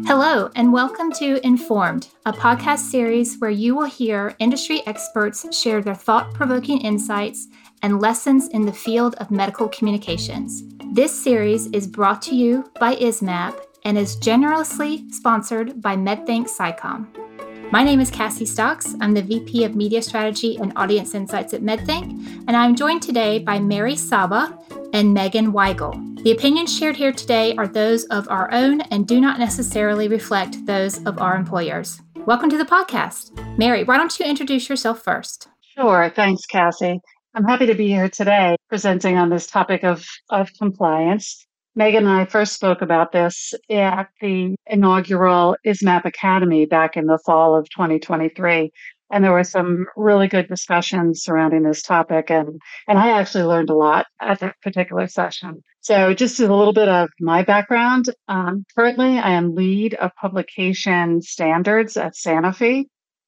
Hello, and welcome to Informed, a podcast series where you will hear industry experts share their thought-provoking insights and lessons in the field of medical communications. This series is brought to you by ISMAP and is generously sponsored by MedThink SciComm. My name is Cassie Stocks. I'm the VP of Media Strategy and Audience Insights at MedThink, and I'm joined today by Mary Saba and Megan Weigel. The opinions shared here today are those of our own and do not necessarily reflect those of our employers. Welcome to the podcast. Mary, why don't you introduce yourself first? Sure. Thanks, Cassie. I'm happy to be here today presenting on this topic of compliance. Megan and I first spoke about this at the inaugural ISMAP Academy back in the fall of 2023. And there were some really good discussions surrounding this topic. And I actually learned a lot at that particular session. So just a little bit of my background. Currently, I am lead of publication standards at Sanofi.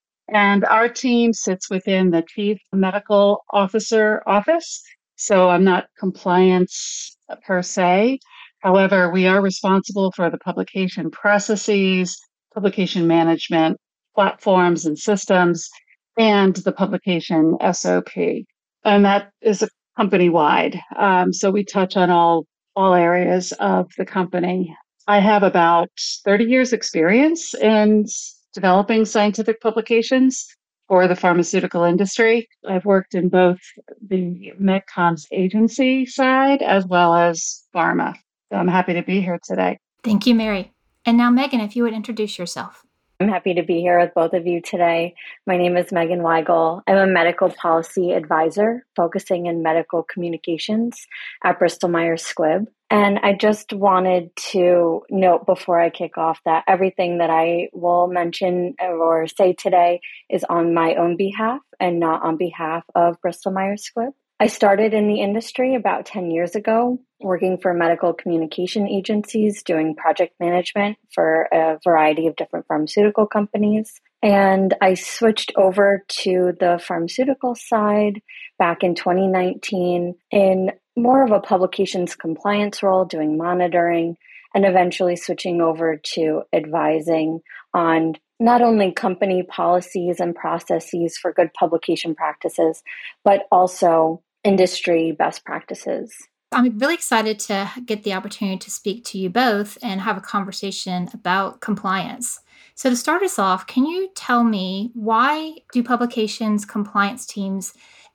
And our team sits within the Chief Medical Officer office. So I'm not compliance per se. However, we are responsible for the publication processes, publication management platforms and systems, and the publication SOP. And that is a company wide. So we touch on all areas of the company. I have about 30 years experience in developing scientific publications for the pharmaceutical industry. I've worked in both the MedComms agency side as well as pharma. So I'm happy to be here today. Thank you, Mary. And now, Megan, if you would introduce yourself. I'm happy to be here with both of you today. My name is Megan Weigel. I'm a medical policy advisor focusing in medical communications at Bristol Myers Squibb. And I just wanted to note before I kick off that everything that I will mention or say today is on my own behalf and not on behalf of Bristol Myers Squibb. I started in the industry about 10 years ago, working for medical communication agencies, doing project management for a variety of different pharmaceutical companies. And I switched over to the pharmaceutical side back in 2019 in more of a publications compliance role, doing monitoring, and eventually switching over to advising on not only company policies and processes for good publication practices, but also industry best practices. I'm really excited to get the opportunity to speak to you both and have a conversation about compliance. So to start us off, can you tell me, why do publications compliance teams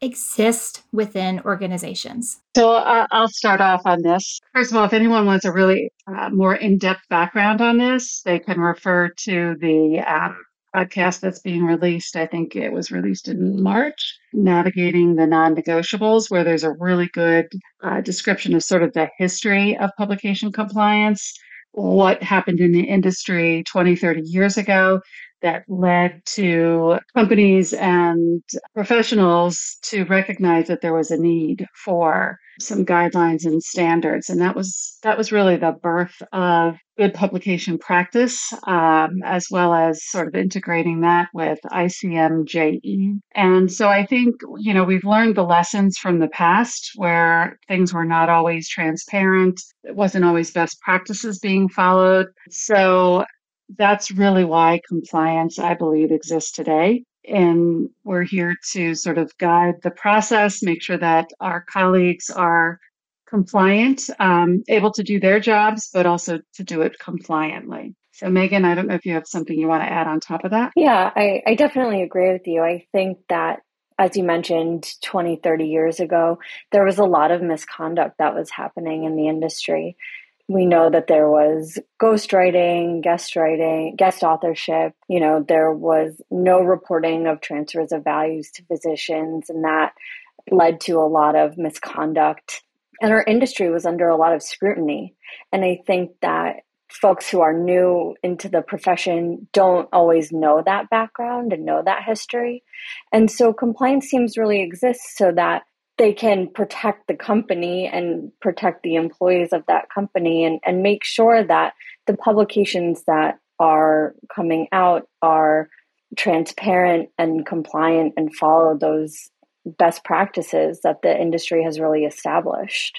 exist within organizations? So I'll start off on this. First of all, if anyone wants a really more in-depth background on this, they can refer to the podcast that's being released. I think it was released in March, Navigating the Non-Negotiables, where there's a really good description of sort of the history of publication compliance, what happened in the industry 20, 30 years ago that led to companies and professionals to recognize that there was a need for some guidelines and standards. And that was really the birth of good publication practice, as well as sort of integrating that with ICMJE. And so I think, we've learned the lessons from the past where things were not always transparent. It wasn't always best practices being followed. So that's really why compliance, I believe, exists today. And we're here to sort of guide the process, make sure that our colleagues are compliant, able to do their jobs, but also to do it compliantly. So Megan, I don't know if you have something you want to add on top of that. Yeah, I definitely agree with you. I think that, as you mentioned, 20, 30 years ago, there was a lot of misconduct that was happening in the industry. We know that there was ghostwriting, guest authorship. There was no reporting of transfers of values to physicians, and that led to a lot of misconduct. And our industry was under a lot of scrutiny. And I think that folks who are new into the profession don't always know that background and know that history. And so compliance teams really exist so that they can protect the company and protect the employees of that company and make sure that the publications that are coming out are transparent and compliant and follow those best practices that the industry has really established.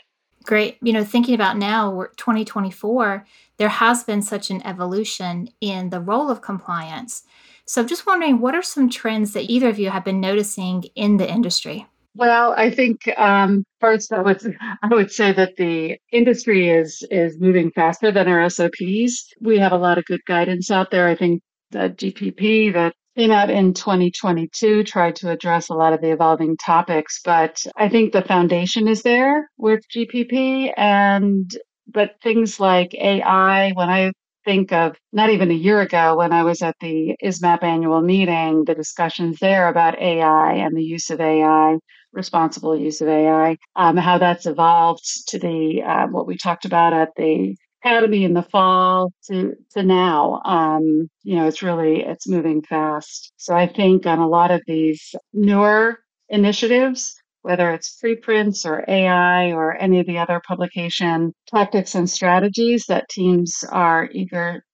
Great. Thinking about now, we're 2024, there has been such an evolution in the role of compliance. So I'm just wondering, what are some trends that either of you have been noticing in the industry? Well, I think first I would say that the industry is moving faster than our SOPs. We have a lot of good guidance out there. I think the GPP that came out in 2022 tried to address a lot of the evolving topics, but I think the foundation is there with GPP but things like AI, when I think of not even a year ago when I was at the ISMAP annual meeting, the discussions there about AI and the use of AI, responsible use of AI, how that's evolved to the what we talked about at the academy in the fall to now. It's moving fast. So I think on a lot of these newer initiatives, whether it's preprints or AI or any of the other publication tactics and strategies that teams are eager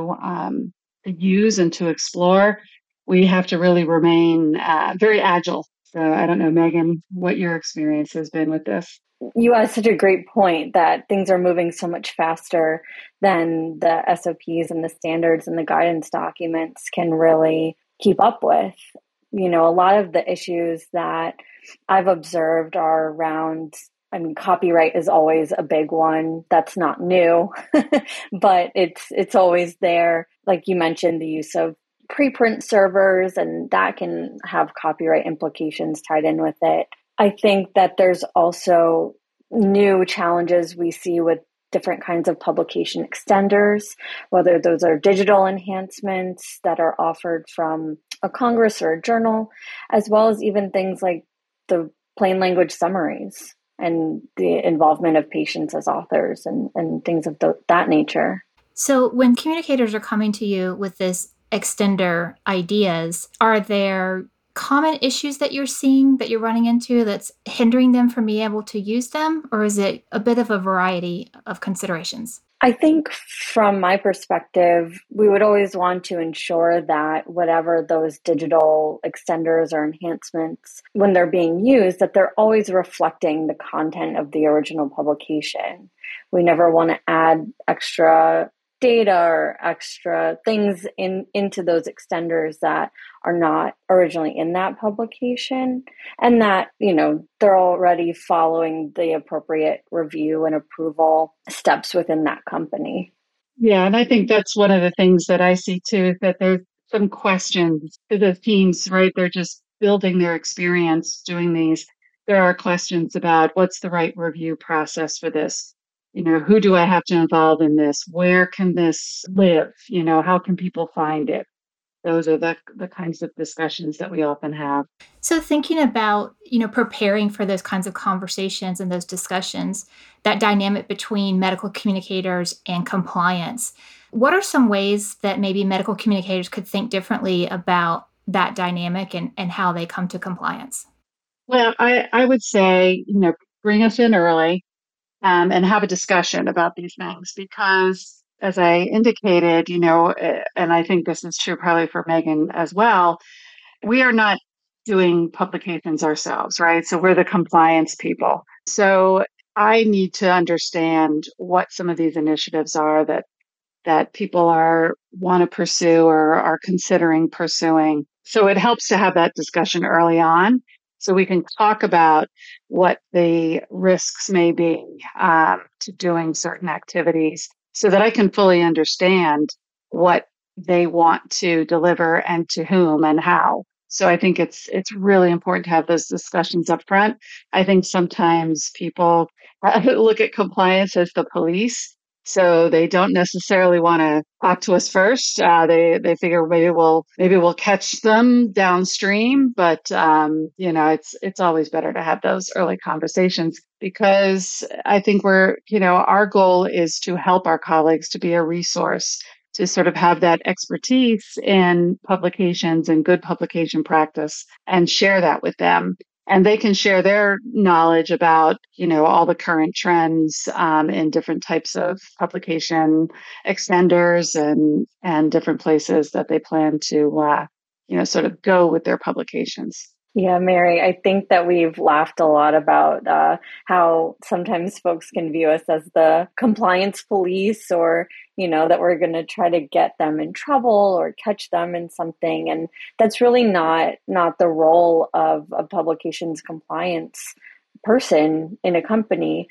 to use and to explore, we have to really remain very agile. So I don't know, Megan, what your experience has been with this. You asked such a great point that things are moving so much faster than the SOPs and the standards and the guidance documents can really keep up with. A lot of the issues that I've observed are around, I mean, copyright is always a big one. That's not new, but it's always there. Like you mentioned, the use of preprint servers, and that can have copyright implications tied in with it. I think that there's also new challenges we see with different kinds of publication extenders, whether those are digital enhancements that are offered from a congress or a journal, as well as even things like the plain language summaries and the involvement of patients as authors and things of that nature. So when communicators are coming to you with this extender ideas, are there common issues that you're seeing that you're running into that's hindering them from being able to use them? Or is it a bit of a variety of considerations? I think from my perspective, we would always want to ensure that whatever those digital extenders or enhancements, when they're being used, that they're always reflecting the content of the original publication. We never want to add extra data or extra things into those extenders that are not originally in that publication, and that they're already following the appropriate review and approval steps within that company. Yeah, and I think that's one of the things that I see too, is that there's some questions to the teams, right? They're just building their experience doing these. There are questions about what's the right review process for this? Who do I have to involve in this? Where can this live? How can people find it? Those are the kinds of discussions that we often have. So thinking about, preparing for those kinds of conversations and those discussions, that dynamic between medical communicators and compliance, what are some ways that maybe medical communicators could think differently about that dynamic and how they come to compliance? Well, I would say, bring us in early and have a discussion about these things because, as I indicated, and I think this is true probably for Megan as well, we are not doing publications ourselves, right? So we're the compliance people. So I need to understand what some of these initiatives are that people want to pursue or are considering pursuing. So it helps to have that discussion early on so we can talk about what the risks may be to doing certain activities so that I can fully understand what they want to deliver and to whom and how. So I think it's really important to have those discussions up front. I think sometimes people look at compliance as the police, so they don't necessarily want to talk to us first. They figure maybe we'll catch them downstream, but it's always better to have those early conversations because I think our goal is to help our colleagues to be a resource to sort of have that expertise in publications and good publication practice and share that with them. And they can share their knowledge about, all the current trends in different types of publication extenders and different places that they plan to, sort of go with their publications. Yeah, Mary, I think that we've laughed a lot about how sometimes folks can view us as the compliance police or, that we're going to try to get them in trouble or catch them in something. And that's really not the role of a publications compliance person in a company.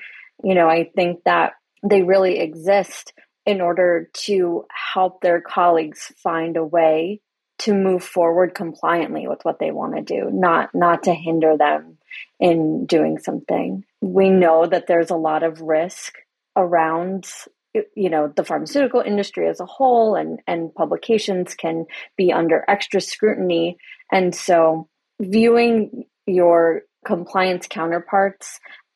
I think that they really exist in order to help their colleagues find a way to move forward compliantly with what they want to do, not to hinder them in doing something. We know that there's a lot of risk around the pharmaceutical industry as a whole, and publications can be under extra scrutiny. And so viewing your compliance counterparts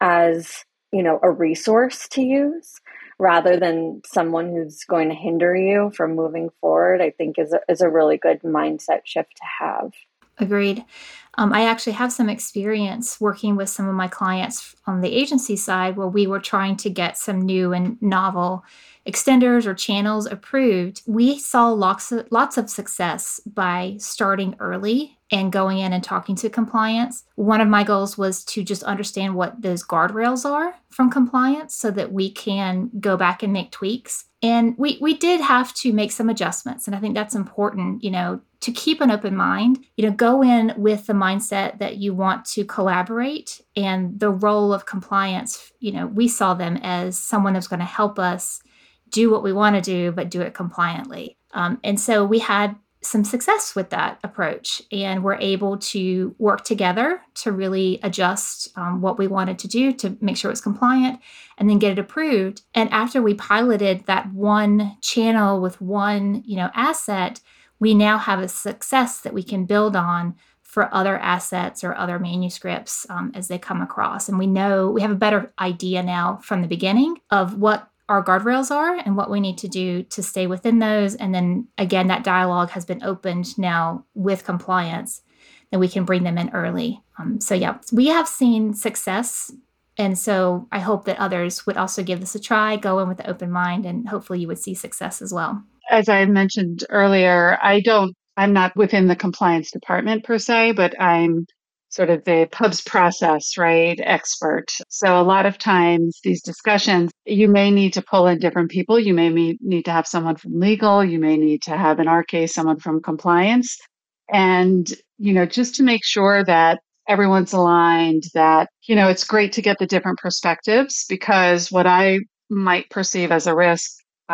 as a resource to use rather than someone who's going to hinder you from moving forward, I think is a really good mindset shift to have. Agreed. I actually have some experience working with some of my clients on the agency side where we were trying to get some new and novel extenders or channels approved. We saw lots of success by starting early and going in and talking to compliance. One of my goals was to just understand what those guardrails are from compliance so that we can go back and make tweaks. And we did have to make some adjustments. And I think that's important, to keep an open mind, go in with the mindset that you want to collaborate, and the role of compliance, we saw them as someone that's going to help us do what we want to do, but do it compliantly. And so we had some success with that approach, and we're able to work together to really adjust what we wanted to do to make sure it was compliant and then get it approved. And after we piloted that one channel with one, asset, we now have a success that we can build on for other assets or other manuscripts as they come across. And we have a better idea now from the beginning of what our guardrails are and what we need to do to stay within those. And then again, that dialogue has been opened now with compliance, that we can bring them in early. So yeah, we have seen success. And so I hope that others would also give this a try, go in with an open mind, and hopefully you would see success as well. As I mentioned earlier, I'm not within the compliance department per se, but I'm sort of the pubs process, right, expert. So a lot of times these discussions, you may need to pull in different people. You may need to have someone from legal. You may need to have, in our case, someone from compliance. And, just to make sure that everyone's aligned, that, it's great to get the different perspectives, because what I might perceive as a risk,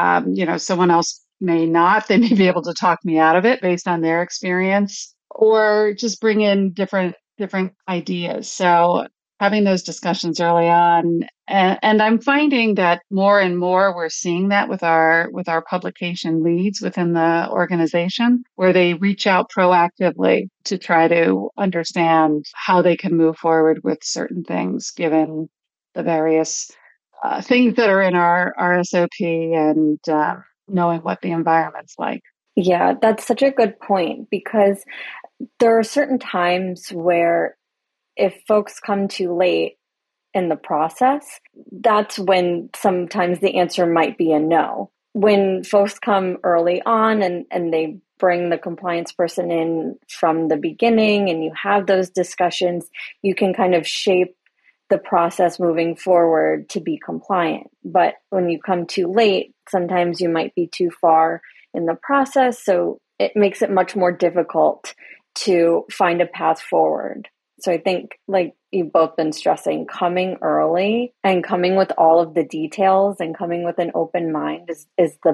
someone else may not. They may be able to talk me out of it based on their experience, or just bring in different ideas. So having those discussions early on, and I'm finding that more and more we're seeing that with our publication leads within the organization, where they reach out proactively to try to understand how they can move forward with certain things, given the various things that are in our SOP, and knowing what the environment's like. Yeah, that's such a good point, because there are certain times where if folks come too late in the process, that's when sometimes the answer might be a no. When folks come early on and they bring the compliance person in from the beginning and you have those discussions, you can kind of shape the process moving forward to be compliant. But when you come too late, sometimes you might be too far in the process. So it makes it much more difficult to find a path forward. So I think, like you've both been stressing, coming early and coming with all of the details and coming with an open mind is the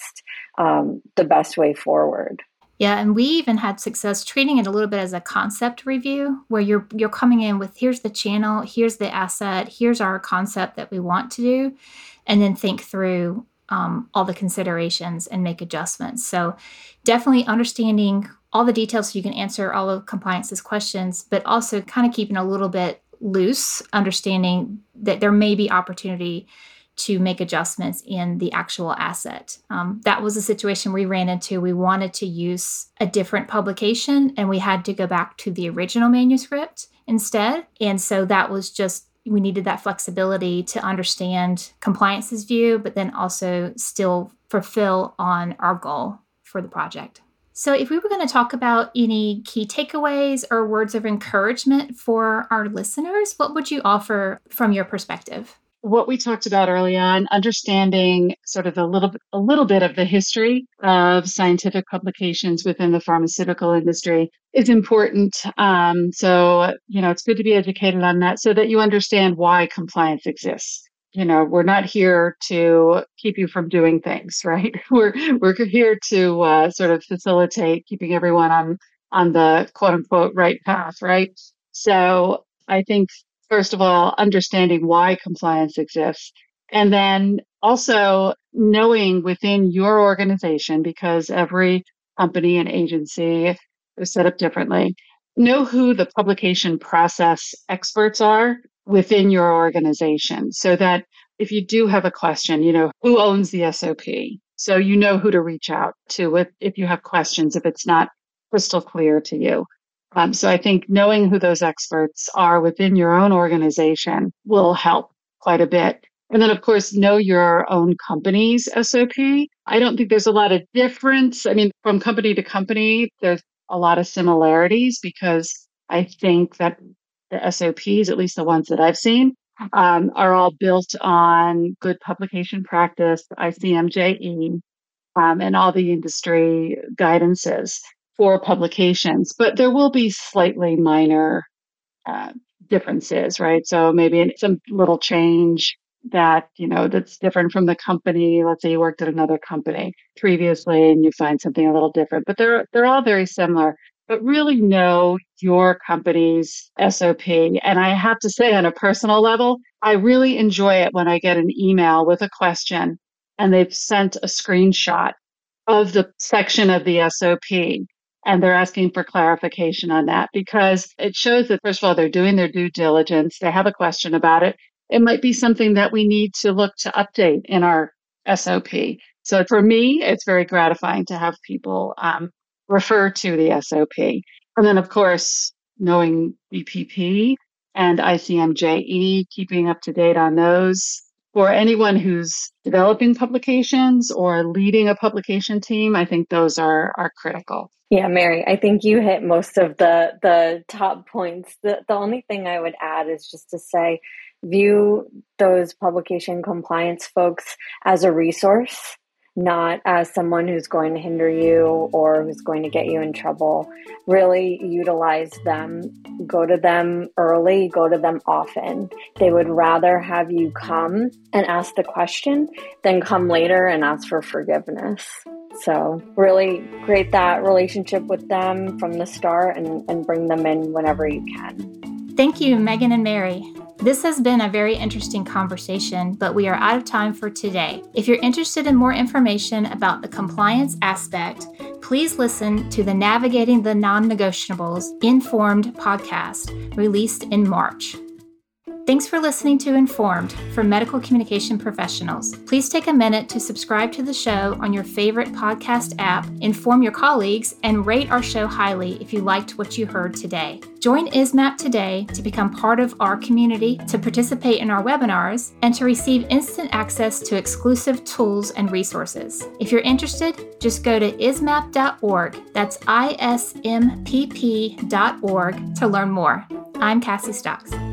best way forward. Yeah, and we even had success treating it a little bit as a concept review, where you're coming in with, here's the channel, here's the asset, here's our concept that we want to do, and then think through all the considerations and make adjustments. So definitely understanding all the details so you can answer all of compliance's questions, but also kind of keeping a little bit loose, understanding that there may be opportunity to make adjustments in the actual asset. That was a situation we ran into. We wanted to use a different publication, and we had to go back to the original manuscript instead. And so that was just, we needed that flexibility to understand compliance's view, but then also still fulfill on our goal for the project. So if we were going to talk about any key takeaways or words of encouragement for our listeners, what would you offer from your perspective? What we talked about early on, understanding sort of a little bit of the history of scientific publications within the pharmaceutical industry is important. So, it's good to be educated on that so that you understand why compliance exists. We're not here to keep you from doing things, right? We're here to sort of facilitate keeping everyone on the quote unquote right path, right? So I think first of all, understanding why compliance exists. And then also knowing within your organization, because every company and agency is set up differently, know who the publication process experts are within your organization so that if you do have a question, who owns the SOP. So you know who to reach out to if you have questions, if it's not crystal clear to you. So I think knowing who those experts are within your own organization will help quite a bit. And then, of course, know your own company's SOP. I don't think there's a lot of difference. I mean, from company to company, there's a lot of similarities because I think that the SOPs, at least the ones that I've seen, are all built on good publication practice, ICMJE, and all the industry guidances for publications, but there will be slightly minor differences, right? So maybe some little change that, that's different from the company. Let's say you worked at another company previously and you find something a little different, but they're all very similar. But really know your company's SOP. And I have to say, on a personal level, I really enjoy it when I get an email with a question and they've sent a screenshot of the section of the SOP. And they're asking for clarification on that because it shows that, first of all, they're doing their due diligence. They have a question about it. It might be something that we need to look to update in our SOP. So for me, it's very gratifying to have people refer to the SOP. And then, of course, knowing BPP and ICMJE, keeping up to date on those. For anyone who's developing publications or leading a publication team, I think those are critical. Yeah, Mary, I think you hit most of the top points. The only thing I would add is just to say, view those publication compliance folks as a resource, not as someone who's going to hinder you or who's going to get you in trouble. Really utilize them. Go to them early, go to them often. They would rather have you come and ask the question than come later and ask for forgiveness. So really create that relationship with them from the start and bring them in whenever you can. Thank you, Megan and Mary. This has been a very interesting conversation, but we are out of time for today. If you're interested in more information about the compliance aspect, please listen to the Navigating the Non-Negotiables Informed podcast released in March. Thanks for listening to Informed for medical communication professionals. Please take a minute to subscribe to the show on your favorite podcast app, inform your colleagues, and rate our show highly if you liked what you heard today. Join ISMAP today to become part of our community, to participate in our webinars, and to receive instant access to exclusive tools and resources. If you're interested, just go to ismap.org. That's ISMPP.org to learn more. I'm Cassie Stocks.